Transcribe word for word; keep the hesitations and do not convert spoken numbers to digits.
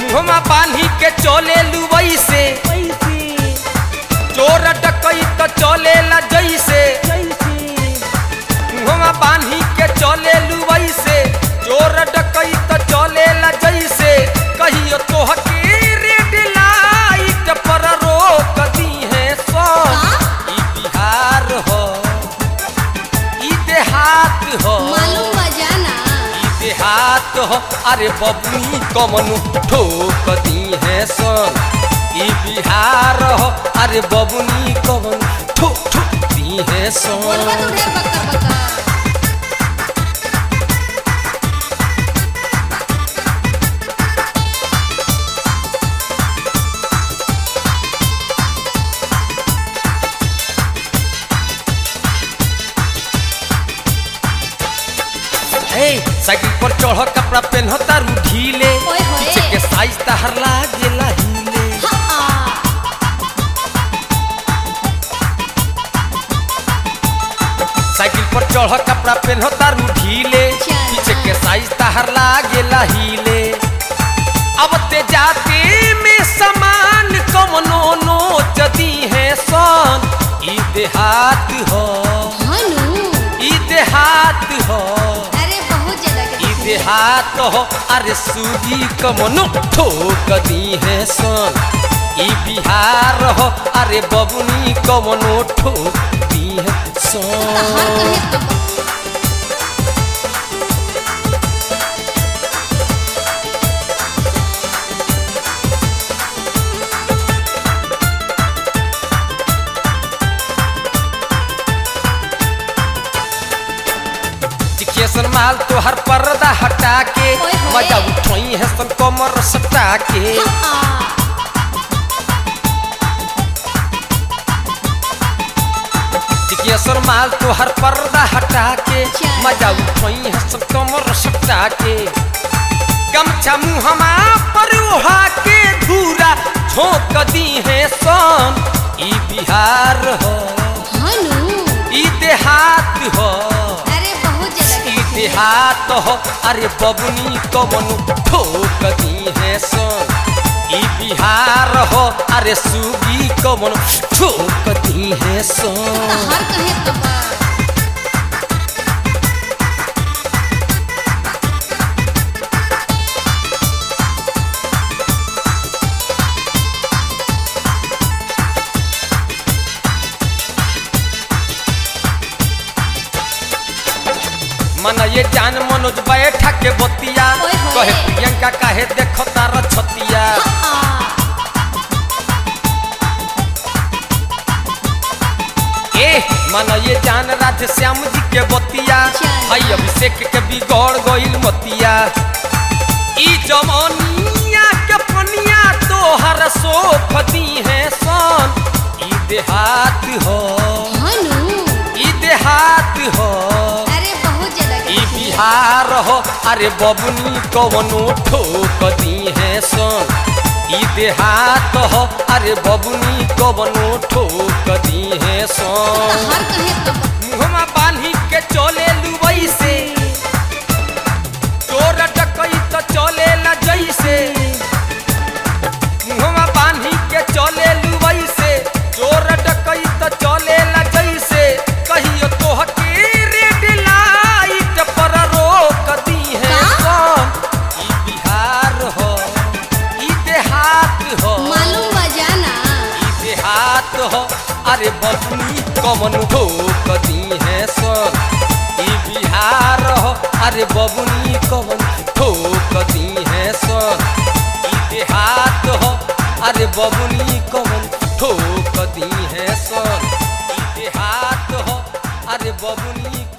मुहमा बांधी के चले लुवई से चोर डकई तो चले ला जैसे मुहमा बांधी के चले लुवई से चोर डकई तो चले ला जैसे कहियो तोह के रेड लाइट पर रोक दी है सोन ई बिहार हो ई देहात हो मालूम बजाना ई देहात हो अरे बबुनी कमनु ठोक दी है सोन ई बिहार हो अरे बबुनी कमनु ठोक ठोक दी है सोन बोलबा तो ढेर बक्का बक्का साइकिल पर चढ़ कपड़ा पहन तारू ढीले ओए होए। पीछे के साइज तहर लागेला हिले साइकिल पर चढ़ कपड़ा पहन तारू ढीले चल। पीछे के साइज तहर लागेला हिले अब ते जाते में समान कमनो नोच दी है सोन ई देहात हो हनु ई देहात हो अरे बहुत ज्यादा के ई देहात हो अरे सूजी कमनो ठोक दी है सोन ई बिहार हो अरे बबुनी कमनो ठोक दी है हर सोन कहे तो चिकेसन माल तो हर पर्दा हटा के ओए होए। मजा उठोई है सन कमर सटा के चिकेसन माल तो हर पर्दा हटा के चल। मजा उठोई है सन कमर सटा के गमछा मुहमा पर उहा के धूरा झोंक दी है सोन ई बिहार हो हनु ई देहात हो अरे बहुत ज्यादा ई देहात हो अरे बबुनी कमनु ठोक दी है सोन ई बिहार हो अरे सूगी कमनु ठोक दी है सोन हर कहे तो बा मन ये जान मनोज बैठा के बतिया ओए होए। कहे प्रियंका काहे देखो तार छतिया ए मन ये जान राधे श्याम जी के बतिया चल। भाई अभिषेक के बिगड़ गइल मतिया ई जमनिया के पनिया तोहर सोख दी है सोन ई देहात हो हनु ई देहात हो अरे बहुत ज्यादा ई बिहार हो अरे बबुनी कवनो ठोक दी है सोन ई देहात हो अरे बबुनी कवनो ठोक दी है सोन हर कहे तो बा मुहमा बांधी के चले लुवई से चोर डकई तो चले ला जैसे मुहमा बांधी के चले लुवई से चोर डकई तो चले ला जैसे कहियो तोह के रेड लाइट पर रोक दी है का? सोन ई बिहार हो ई देहात हो मालूम बजाना ई देहात हो अरे बबुनी कमनु ठोक दी है सोन ई बिहार हो अरे बबुनी कमनु ठोक दी है सोन ई देहात हो अरे बबुनी कमनु ठोक दी है सोन ई देहात हो अरे बबुनी